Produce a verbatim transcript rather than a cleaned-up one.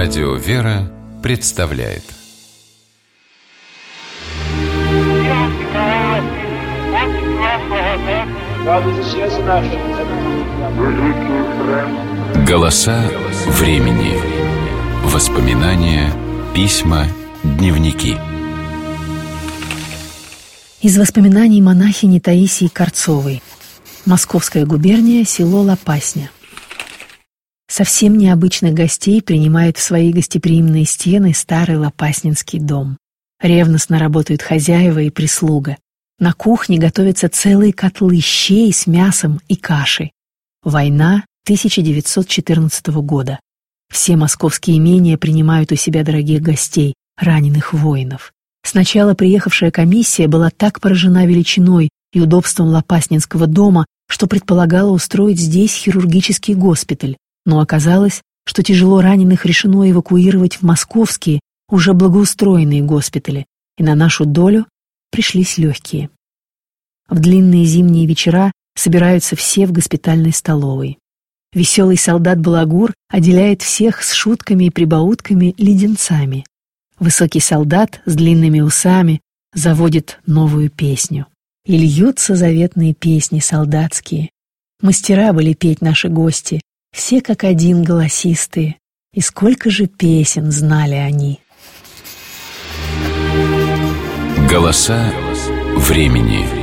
Радио «Вера» представляет «Голоса времени». Воспоминания, письма, дневники. Из воспоминаний монахини Таисии Корцовой. Московская губерния, село Лопасня. Совсем необычных гостей принимает в свои гостеприимные стены старый лопаснинский дом. Ревностно работают хозяева и прислуга. На кухне готовятся целые котлы щей с мясом и кашей. Война тысяча девятьсот четырнадцатого года. Все московские имения принимают у себя дорогих гостей, раненых воинов. Сначала приехавшая комиссия была так поражена величиной и удобством лопаснинского дома, что предполагала устроить здесь хирургический госпиталь, но оказалось, что тяжело раненых решено эвакуировать в московские, уже благоустроенные госпитали, и на нашу долю пришлись легкие. В длинные зимние вечера собираются все в госпитальной столовой. Веселый солдат Балагур отделяет всех с шутками и прибаутками леденцами. Высокий солдат с длинными усами заводит новую песню. И льются заветные песни солдатские. Мастера были петь наши гости, все как один голосистые, и сколько же песен знали они. Голоса времени.